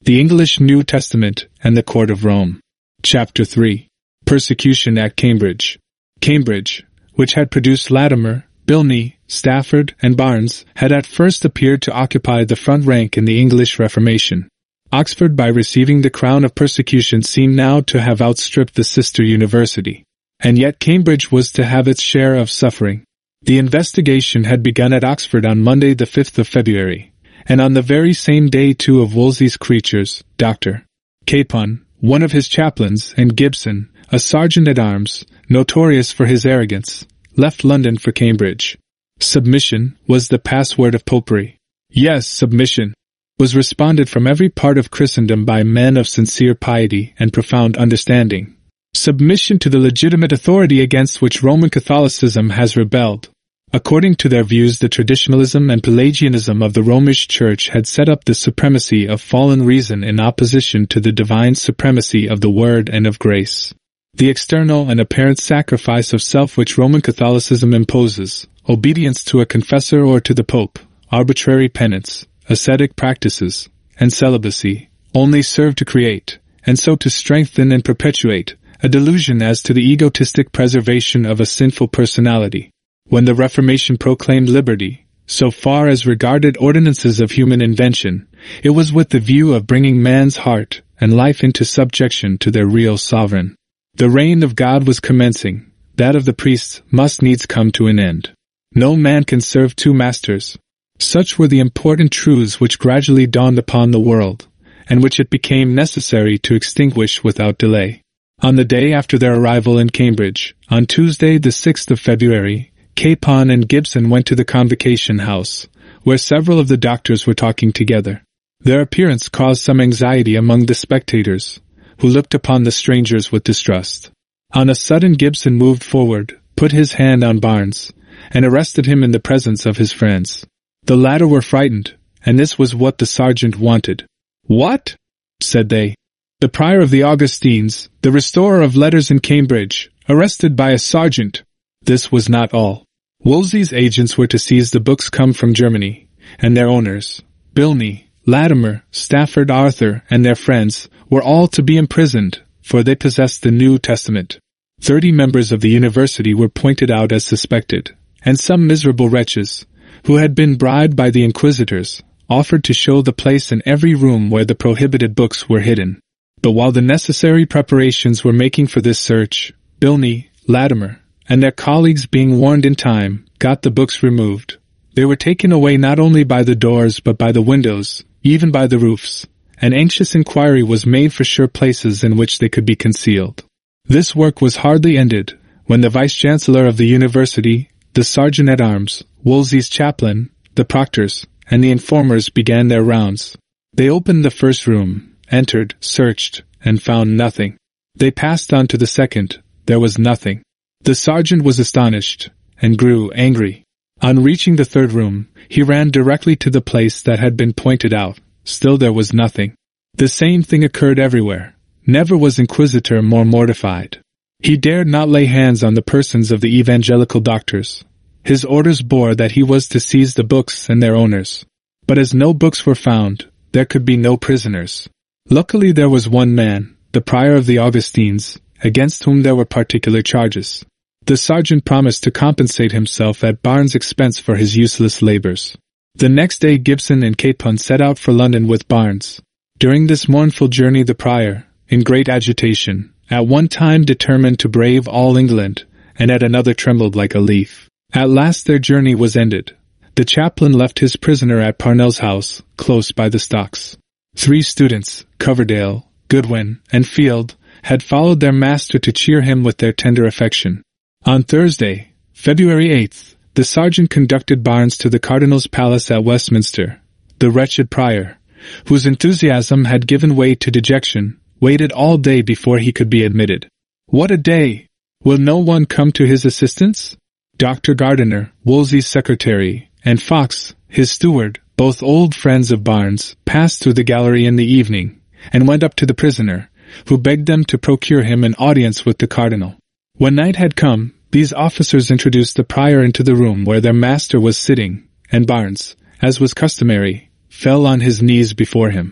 The English New Testament and the Court of Rome. Chapter 3. Persecution at Cambridge. Cambridge, which had produced Latimer, Bilney, Stafford, and Barnes, had at first appeared to occupy the front rank in the English Reformation. Oxford, by receiving the crown of persecution, seemed now to have outstripped the sister university. And yet Cambridge was to have its share of suffering. The investigation had begun at Oxford on Monday the 5th of February, and on the very same day two of Wolsey's creatures, Dr. Capon, one of his chaplains, and Gibson, a sergeant-at-arms, notorious for his arrogance, left London for Cambridge. Submission was the password of popery. Yes, submission was responded from every part of Christendom by men of sincere piety and profound understanding. Submission to the legitimate authority against which Roman Catholicism has rebelled. According to their views, the traditionalism and Pelagianism of the Romish Church had set up the supremacy of fallen reason in opposition to the divine supremacy of the Word and of grace. The external and apparent sacrifice of self which Roman Catholicism imposes, obedience to a confessor or to the Pope, arbitrary penance, ascetic practices, and celibacy, only serve to create, and so to strengthen and perpetuate, a delusion as to the egotistic preservation of a sinful personality. When the Reformation proclaimed liberty, so far as regarded ordinances of human invention, it was with the view of bringing man's heart and life into subjection to their real sovereign. The reign of God was commencing, that of the priests must needs come to an end. No man can serve two masters. Such were the important truths which gradually dawned upon the world, and which it became necessary to extinguish without delay. On the day after their arrival in Cambridge, on Tuesday the 6th of February, Capon and Gibson went to the Convocation House, where several of the doctors were talking together. Their appearance caused some anxiety among the spectators, who looked upon the strangers with distrust. On a sudden Gibson moved forward, put his hand on Barnes, and arrested him in the presence of his friends. The latter were frightened, and this was what the sergeant wanted. "What?" said they. "The prior of the Augustines, the restorer of letters in Cambridge, arrested by a sergeant." This was not all. Wolsey's agents were to seize the books come from Germany, and their owners, Bilney, Latimer, Stafford, Arthur, and their friends, were all to be imprisoned, for they possessed the New Testament. 30 members of the university were pointed out as suspected, and some miserable wretches, who had been bribed by the inquisitors, offered to show the place in every room where the prohibited books were hidden. But while the necessary preparations were making for this search, Bilney, Latimer, and their colleagues, being warned in time, got the books removed. They were taken away not only by the doors but by the windows, even by the roofs, and anxious inquiry was made for sure places in which they could be concealed. This work was hardly ended, when the vice-chancellor of the university, the sergeant-at-arms, Wolsey's chaplain, the proctors, and the informers began their rounds. They opened the first room, entered, searched, and found nothing. They passed on to the second. There was nothing. The sergeant was astonished, and grew angry. On reaching the third room, he ran directly to the place that had been pointed out. Still there was nothing. The same thing occurred everywhere. Never was inquisitor more mortified. He dared not lay hands on the persons of the evangelical doctors. His orders bore that he was to seize the books and their owners. But as no books were found, there could be no prisoners. Luckily there was one man, the prior of the Augustines, against whom there were particular charges. The sergeant promised to compensate himself at Barnes' expense for his useless labors. The next day Gibson and Capon set out for London with Barnes. During this mournful journey the prior, in great agitation, at one time determined to brave all England, and at another trembled like a leaf. At last their journey was ended. The chaplain left his prisoner at Parnell's house, close by the stocks. 3 students, Coverdale, Goodwin, and Field, had followed their master to cheer him with their tender affection. On Thursday, February 8th, the sergeant conducted Barnes to the Cardinal's palace at Westminster. The wretched prior, whose enthusiasm had given way to dejection, waited all day before he could be admitted. What a day! Will no one come to his assistance? Dr. Gardiner, Wolsey's secretary, and Fox, his steward, both old friends of Barnes, passed through the gallery in the evening, and went up to the prisoner, who begged them to procure him an audience with the cardinal. When night had come, these officers introduced the prior into the room where their master was sitting, and Barnes, as was customary, fell on his knees before him.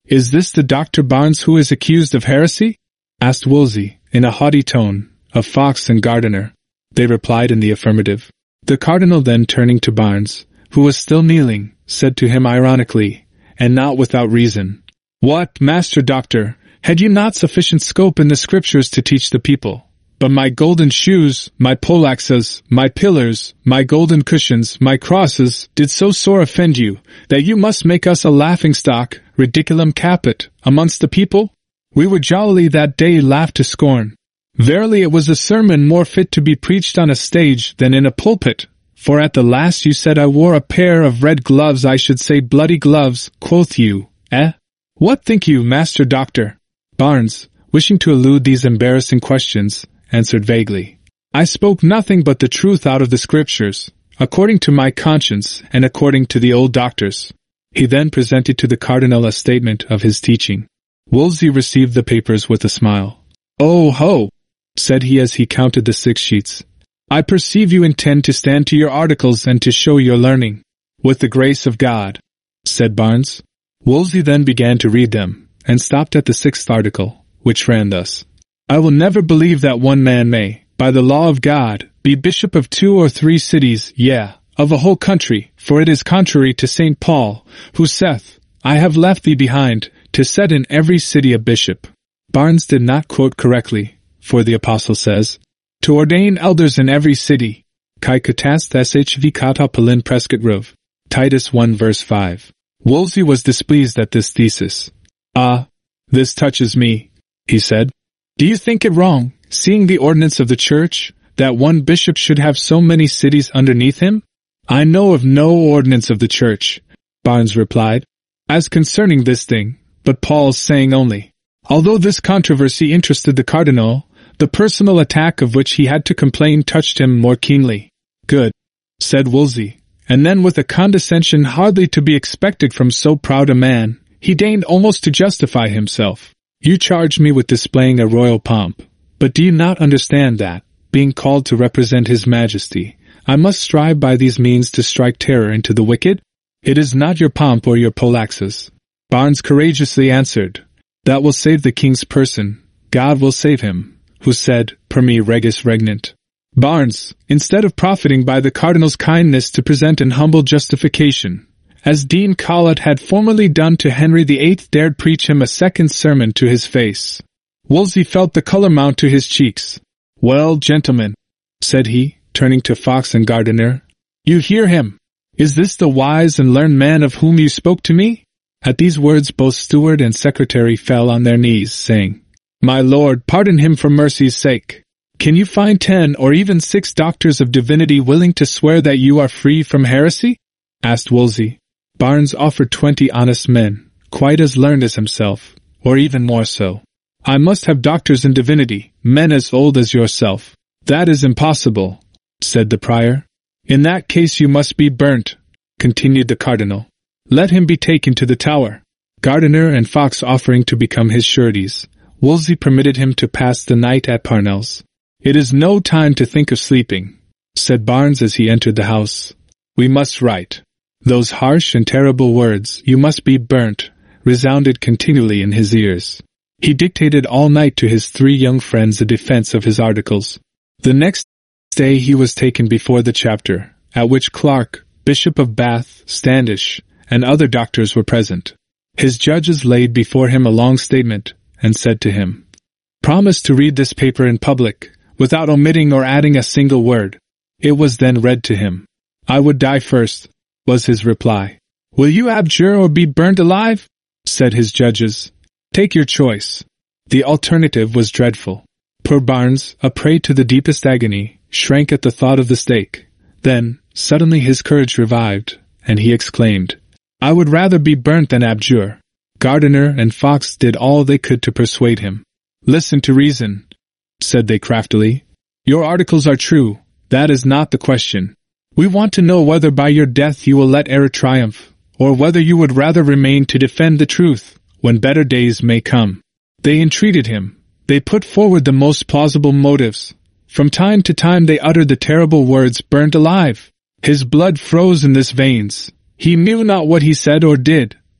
"Is this the Dr. Barnes who is accused of heresy?" asked Wolsey, in a haughty tone, of Fox and Gardiner. They replied in the affirmative. The cardinal then, turning to Barnes, who was still kneeling, said to him ironically, and not without reason, "What, Master Doctor, had you not sufficient scope in the Scriptures to teach the people? But my golden shoes, my poleaxes, my pillars, my golden cushions, my crosses, did so sore offend you, that you must make us a laughingstock, ridiculum caput, amongst the people? We were jollily that day laughed to scorn. Verily it was a sermon more fit to be preached on a stage than in a pulpit, for at the last you said I wore a pair of red gloves, I should say bloody gloves, quoth you, eh? What think you, Master Doctor?" Barnes, wishing to elude these embarrassing questions, answered vaguely, "I spoke nothing but the truth out of the Scriptures, according to my conscience and according to the old doctors." He then presented to the cardinal a statement of his teaching. Wolsey received the papers with a smile. "Oh ho!" said he as he counted the 6 sheets. "I perceive you intend to stand to your articles and to show your learning." "With the grace of God," said Barnes. Wolsey then began to read them, and stopped at the 6th article, which ran thus: "I will never believe that one man may, by the law of God, be bishop of 2 or 3 cities, yea, of a whole country, for it is contrary to St. Paul, who saith, I have left thee behind, to set in every city a bishop." Barnes did not quote correctly, for the apostle says, "To ordain elders in every city, kai katast shv kata palin prescit rov." Titus 1 verse 5. Wolsey was displeased at this thesis. "Ah, this touches me," he said. "Do you think it wrong, seeing the ordinance of the Church, that one bishop should have so many cities underneath him?" "I know of no ordinance of the Church," Barnes replied, "as concerning this thing, but Paul's saying only." Although this controversy interested the cardinal, the personal attack of which he had to complain touched him more keenly. "Good," said Wolsey, and then with a condescension hardly to be expected from so proud a man, he deigned almost to justify himself. "You charge me with displaying a royal pomp, but do you not understand that, being called to represent His Majesty, I must strive by these means to strike terror into the wicked? It is not your pomp or your poleaxes." Barnes courageously answered, "That will save the king's person, God will save him, who said, per me regis regnant." Barnes, instead of profiting by the cardinal's kindness to present an humble justification, as Dean Colet had formerly done to Henry VIII, dared preach him a second sermon to his face. Wolsey felt the color mount to his cheeks. "Well, gentlemen," said he, turning to Fox and Gardiner, "you hear him. Is this the wise and learned man of whom you spoke to me?" At these words both steward and secretary fell on their knees, saying, "My lord, pardon him for mercy's sake. Can you find 10 or even 6 doctors of divinity willing to swear that you are free from heresy?" asked Wolsey. Barnes offered 20 honest men, quite as learned as himself, or even more so. "I must have doctors in divinity, men as old as yourself." "That is impossible," said the prior. "In that case you must be burnt," continued the cardinal. "Let him be taken to the Tower." Gardiner and Fox offering to become his sureties, Wolsey permitted him to pass the night at Parnell's. "It is no time to think of sleeping," said Barnes as he entered the house. "We must write." Those harsh and terrible words, "you must be burnt," resounded continually in his ears. He dictated all night to his 3 young friends a defense of his articles. The next day he was taken before the chapter, at which Clark, Bishop of Bath, Standish, and other doctors were present. His judges laid before him a long statement, and said to him, "Promise to read this paper in public, without omitting or adding a single word." It was then read to him. "I would die first," was his reply. "Will you abjure or be burnt alive?" said his judges. "Take your choice." The alternative was dreadful. Poor Barnes, a prey to the deepest agony, shrank at the thought of the stake. Then, suddenly his courage revived, and he exclaimed, "I would rather be burnt than abjure." Gardiner and Fox did all they could to persuade him. "Listen to reason," said they craftily. "Your articles are true, that is not the question. We want to know whether by your death you will let error triumph, or whether you would rather remain to defend the truth, when better days may come." They entreated him. They put forward the most plausible motives. From time to time they uttered the terrible words, "burnt alive." His blood froze in his veins. He knew not what he said or did,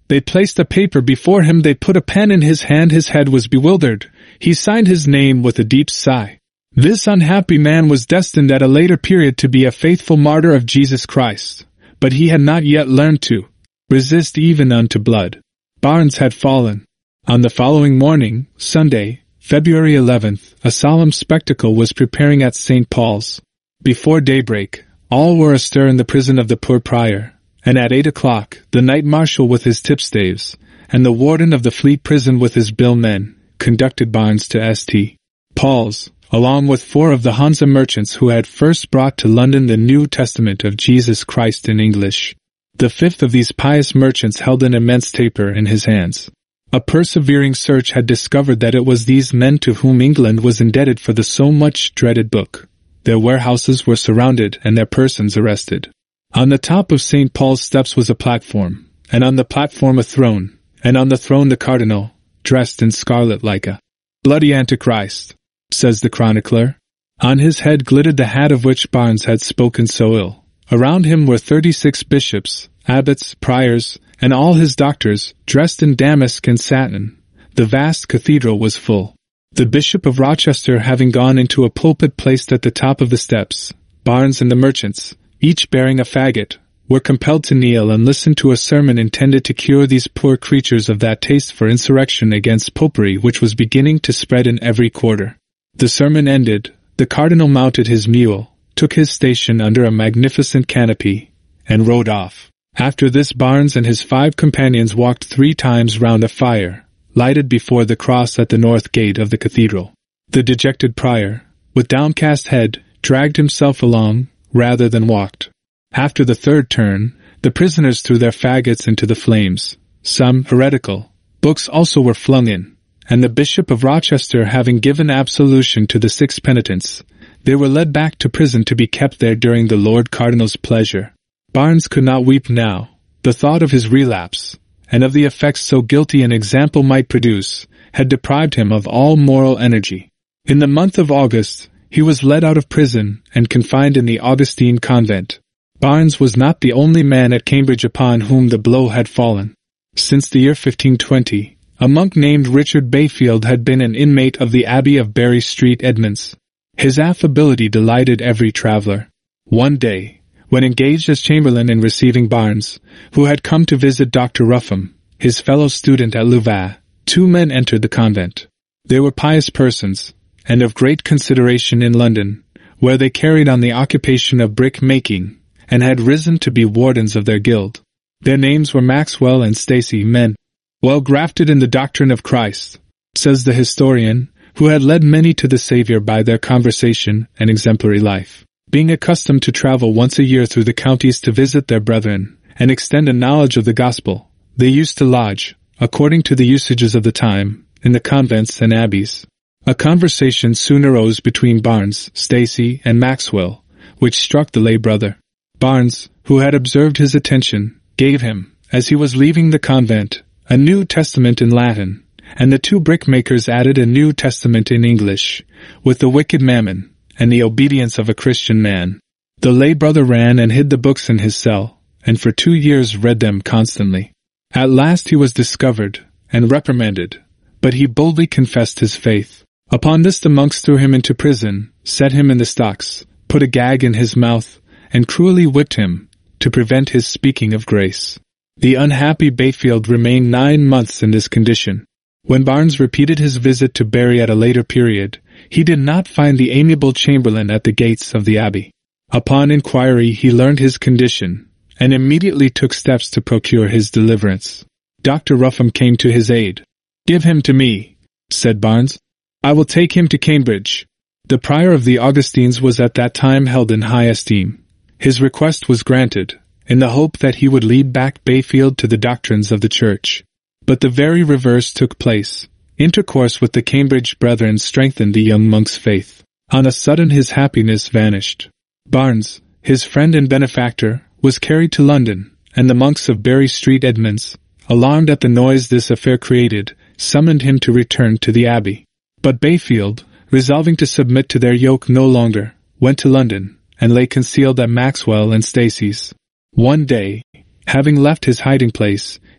They placed a paper before him, they put a pen in his hand, his head was bewildered. He signed his name with a deep sigh. This unhappy man was destined at a later period to be a faithful martyr of Jesus Christ, but he had not yet learned to resist even unto blood. Barnes had fallen. On the following morning, Sunday, February 11th, a solemn spectacle was preparing at St. Paul's. Before daybreak, all were astir in the prison of the poor prior, and at 8 o'clock, the night marshal with his tipstaves, and the warden of the Fleet prison with his bill men, conducted Barnes to St. Paul's, along with 4 of the Hansa merchants who had first brought to London the New Testament of Jesus Christ in English. The 5th of these pious merchants held an immense taper in his hands. A persevering search had discovered that it was these men to whom England was indebted for the so much dreaded book. Their warehouses were surrounded and their persons arrested. On the top of St. Paul's steps was a platform, and on the platform a throne, and on the throne the cardinal, dressed in scarlet like a bloody Antichrist, says the chronicler. On his head glittered the hat of which Barnes had spoken so ill. Around him were 36 bishops, abbots, priors, and all his doctors, dressed in damask and satin. The vast cathedral was full. The Bishop of Rochester having gone into a pulpit placed at the top of the steps, Barnes and the merchants, each bearing a faggot, were compelled to kneel and listen to a sermon intended to cure these poor creatures of that taste for insurrection against popery which was beginning to spread in every quarter. The sermon ended, the cardinal mounted his mule, took his station under a magnificent canopy, and rode off. After this Barnes and his 5 companions walked 3 times round a fire, lighted before the cross at the north gate of the cathedral. The dejected prior, with downcast head, dragged himself along, rather than walked. After the 3rd turn, the prisoners threw their faggots into the flames. Some heretical books also were flung in, and the Bishop of Rochester having given absolution to the 6 penitents, they were led back to prison to be kept there during the Lord Cardinal's pleasure. Barnes could not weep now. The thought of his relapse, and of the effects so guilty an example might produce, had deprived him of all moral energy. In the month of August, he was led out of prison and confined in the Augustine convent. Barnes was not the only man at Cambridge upon whom the blow had fallen. Since the year 1520, a monk named Richard Bayfield had been an inmate of the Abbey of Bury St. Edmunds. His affability delighted every traveller. One day, when engaged as chamberlain in receiving Barnes, who had come to visit Dr. Ruffam, his fellow student at Louvain, 2 men entered the convent. They were pious persons, and of great consideration in London, where they carried on the occupation of brick-making, and had risen to be wardens of their guild. Their names were Maxwell and Stacy, men well grafted in the doctrine of Christ, says the historian, who had led many to the Saviour by their conversation and exemplary life. Being accustomed to travel once a year through the counties to visit their brethren, and extend a knowledge of the gospel, they used to lodge, according to the usages of the time, in the convents and abbeys. A conversation soon arose between Barnes, Stacy, and Maxwell, which struck the lay brother. Barnes, who had observed his attention, gave him, as he was leaving the convent, a New Testament in Latin, and the 2 brickmakers added a New Testament in English, with the wicked mammon, and the obedience of a Christian man. The lay brother ran and hid the books in his cell, and for 2 years read them constantly. At last he was discovered, and reprimanded, but he boldly confessed his faith. Upon this the monks threw him into prison, set him in the stocks, put a gag in his mouth, and cruelly whipped him, to prevent his speaking of grace. The unhappy Bayfield remained 9 months in this condition. When Barnes repeated his visit to Bury at a later period, he did not find the amiable chamberlain at the gates of the abbey. Upon inquiry he learned his condition, and immediately took steps to procure his deliverance. Dr. Ruffam came to his aid. "Give him to me," said Barnes. "I will take him to Cambridge." The prior of the Augustines was at that time held in high esteem. His request was granted, in the hope that he would lead back Bayfield to the doctrines of the Church. But the very reverse took place. Intercourse with the Cambridge brethren strengthened the young monk's faith. On a sudden his happiness vanished. Barnes, his friend and benefactor, was carried to London, and the monks of Bury St. Edmunds, alarmed at the noise this affair created, summoned him to return to the abbey. But Bayfield, resolving to submit to their yoke no longer, went to London, and lay concealed at Maxwell and Stacy's. One day, having left his hiding-place,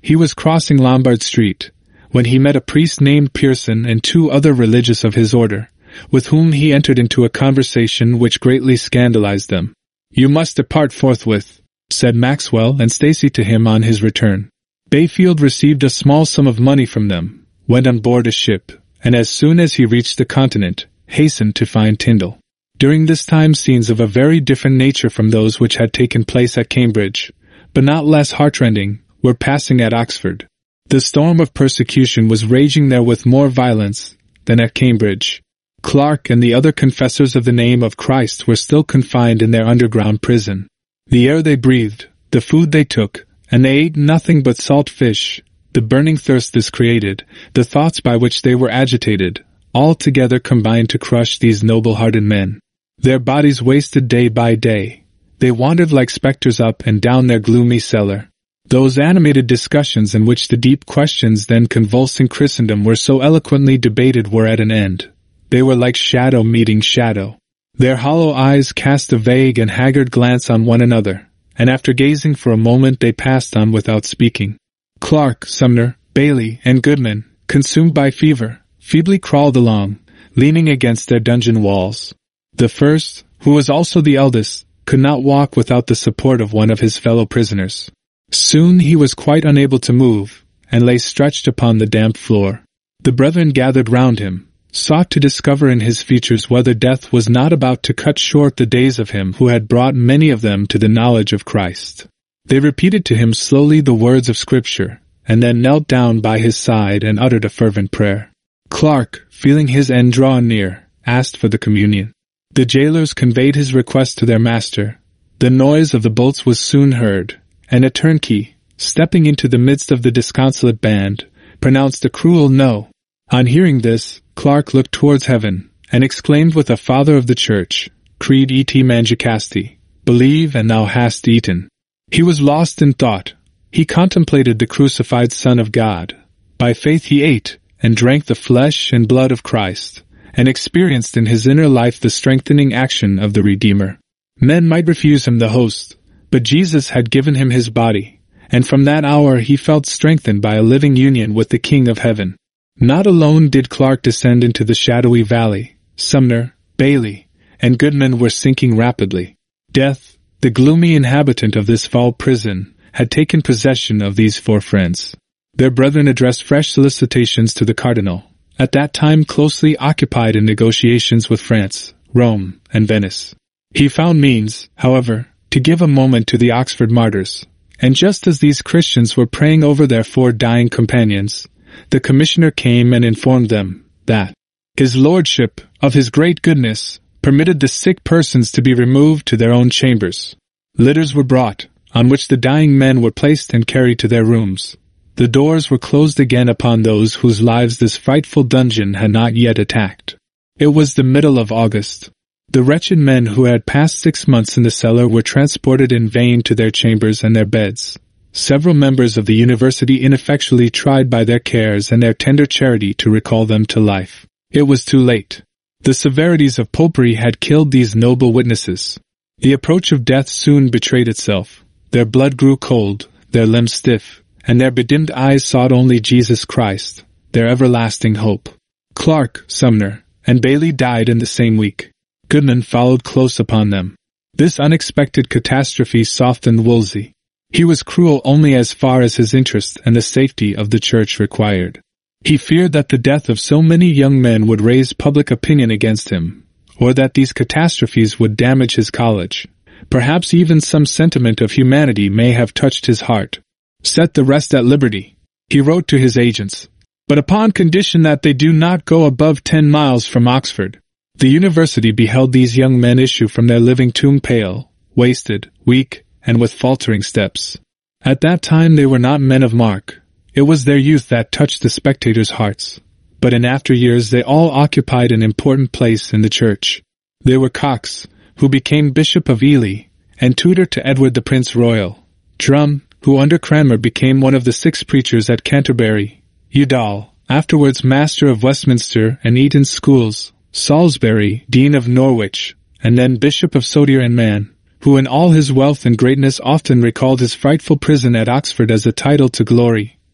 He was crossing Lombard Street, when he met a priest named Pearson and 2 other religious of his order, with whom he entered into a conversation which greatly scandalized them. "You must depart forthwith," said Maxwell and Stacy to him on his return. Bayfield received a small sum of money from them, went on board a ship, and as soon as he reached the continent, hastened to find Tyndall. During this time scenes of a very different nature from those which had taken place at Cambridge, but not less heartrending, were passing at Oxford. The storm of persecution was raging there with more violence than at Cambridge. Clark and the other confessors of the name of Christ were still confined in their underground prison. The air they breathed, the food they took, and they ate nothing but salt fish, the burning thirst this created, the thoughts by which they were agitated, all together combined to crush these noble-hearted men. Their bodies wasted day by day. They wandered like spectres up and down their gloomy cellar. Those animated discussions in which the deep questions then convulsing Christendom were so eloquently debated were at an end. They were like shadow meeting shadow. Their hollow eyes cast a vague and haggard glance on one another, and after gazing for a moment they passed on without speaking. Clark, Sumner, Bailey, and Goodman, consumed by fever, feebly crawled along, leaning against their dungeon walls. The first, who was also the eldest, could not walk without the support of one of his fellow prisoners. Soon he was quite unable to move, and lay stretched upon the damp floor. The brethren gathered round him, sought to discover in his features whether death was not about to cut short the days of him who had brought many of them to the knowledge of Christ. They repeated to him slowly the words of Scripture, and then knelt down by his side and uttered a fervent prayer. Clark, feeling his end draw near, asked for the communion. The jailers conveyed his request to their master. The noise of the bolts was soon heard, and a turnkey, stepping into the midst of the disconsolate band, pronounced a cruel no. On hearing this, Clark looked towards heaven, and exclaimed with a father of the church, Creed et mangicasti, believe and thou hast eaten. He was lost in thought. He contemplated the crucified Son of God. By faith he ate, and drank the flesh and blood of Christ, and experienced in his inner life the strengthening action of the Redeemer. Men might refuse him the host, but Jesus had given him his body, and from that hour he felt strengthened by a living union with the King of Heaven. Not alone did Clark descend into the shadowy valley. Sumner, Bailey, and Goodman were sinking rapidly. Death, the gloomy inhabitant of this foul prison, had taken possession of these 4 friends. Their brethren addressed fresh solicitations to the Cardinal, at that time closely occupied in negotiations with France, Rome, and Venice. He found means, however, to give a moment to the Oxford martyrs, and just as these Christians were praying over their 4 dying companions, the commissioner came and informed them that his lordship, of his great goodness, permitted the sick persons to be removed to their own chambers. Litters were brought, on which the dying men were placed and carried to their rooms. The doors were closed again upon those whose lives this frightful dungeon had not yet attacked. It was the middle of August. The wretched men who had passed 6 months in the cellar were transported in vain to their chambers and their beds. Several members of the university ineffectually tried by their cares and their tender charity to recall them to life. It was too late. The severities of popery had killed these noble witnesses. The approach of death soon betrayed itself. Their blood grew cold, their limbs stiff, and their bedimmed eyes sought only Jesus Christ, their everlasting hope. Clark, Sumner, and Bailey died in the same week. Goodman followed close upon them. This unexpected catastrophe softened Wolsey. He was cruel only as far as his interest and the safety of the church required. He feared that the death of so many young men would raise public opinion against him, or that these catastrophes would damage his college. Perhaps even some sentiment of humanity may have touched his heart. Set the rest at liberty, he wrote to his agents, but upon condition that they do not go above 10 miles from Oxford. The university beheld these young men issue from their living tomb pale, wasted, weak, and with faltering steps. At that time they were not men of mark. It was their youth that touched the spectators' hearts. But in after years they all occupied an important place in the church. They were Cox, who became Bishop of Ely, and tutor to Edward the Prince Royal. Drum, who under Cranmer became one of the 6 preachers at Canterbury. Udall, afterwards Master of Westminster and Eton's schools. Salisbury, Dean of Norwich, and then Bishop of Sodor and Man, who in all his wealth and greatness often recalled his frightful prison at Oxford as a title to glory.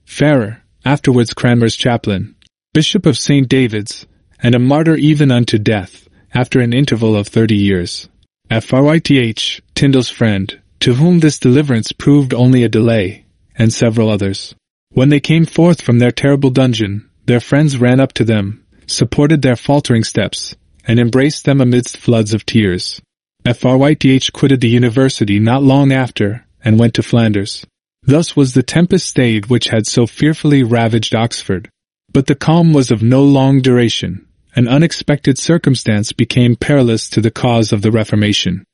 Farrer, afterwards Cranmer's chaplain, Bishop of St. David's, and a martyr even unto death, after an interval of 30 years. Fryth, Tyndale's friend, to whom this deliverance proved only a delay, and several others. When they came forth from their terrible dungeon, their friends ran up to them, supported their faltering steps, and embraced them amidst floods of tears. Fryth quitted the university not long after, and went to Flanders. Thus was the tempest stayed which had so fearfully ravaged Oxford. But the calm was of no long duration. An unexpected circumstance became perilous to the cause of the Reformation.